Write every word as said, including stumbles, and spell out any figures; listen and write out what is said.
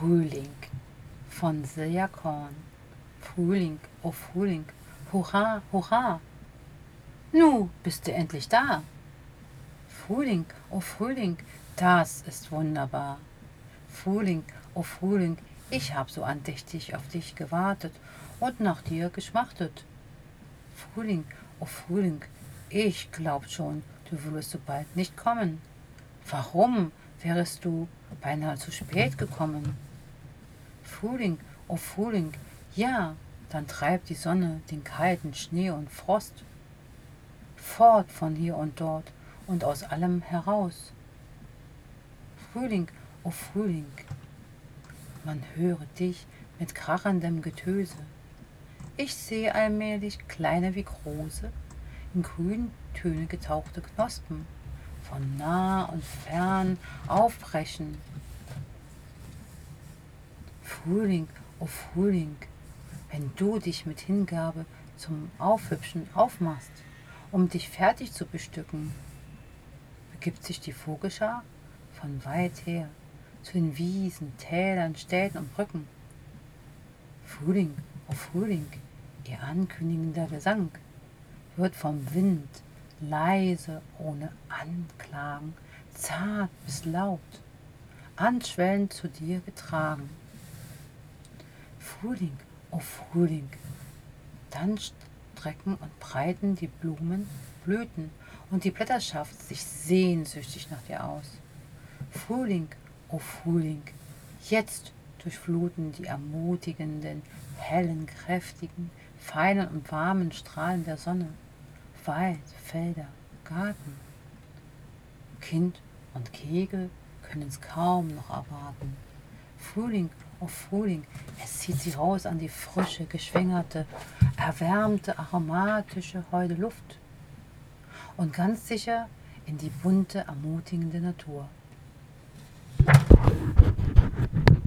Frühling von Silja Korn. Frühling, oh Frühling, hurra, hurra! Nu bist du endlich da. Frühling, oh Frühling, das ist wunderbar. Frühling, oh Frühling, ich hab so andächtig auf dich gewartet und nach dir geschmachtet. Frühling, oh Frühling, ich glaub schon, du würdest so bald nicht kommen. Warum wärest du beinahe zu spät gekommen? Frühling, oh Frühling, ja, dann treibt die Sonne den kalten Schnee und Frost fort von hier und dort und aus allem heraus. Frühling, oh Frühling, man höre dich mit krachendem Getöse. Ich sehe allmählich kleine wie große, in Grüntöne getauchte Knospen von nah und fern aufbrechen. Frühling, oh Frühling, wenn du dich mit Hingabe zum Aufhübschen aufmachst, um dich fertig zu bestücken, begibt sich die Vogelschar von weit her zu den Wiesen, Tälern, Städten und Brücken. Frühling, oh Frühling, ihr ankündigender Gesang wird vom Wind leise, ohne Anklagen, zart bis laut, anschwellend zu dir getragen. Frühling, oh Frühling, dann strecken und breiten die Blumen, Blüten und die Blätterschaft sich sehnsüchtig nach dir aus. Frühling, oh Frühling, jetzt durchfluten die ermutigenden, hellen, kräftigen, feinen und warmen Strahlen der Sonne Wald, Felder, Garten. Kind und Kegel können es kaum noch erwarten. Frühling, oh Frühling, es zieht sie raus an die frische, geschwängerte, erwärmte, aromatische, holde Luft und ganz sicher in die bunte, ermutigende Natur.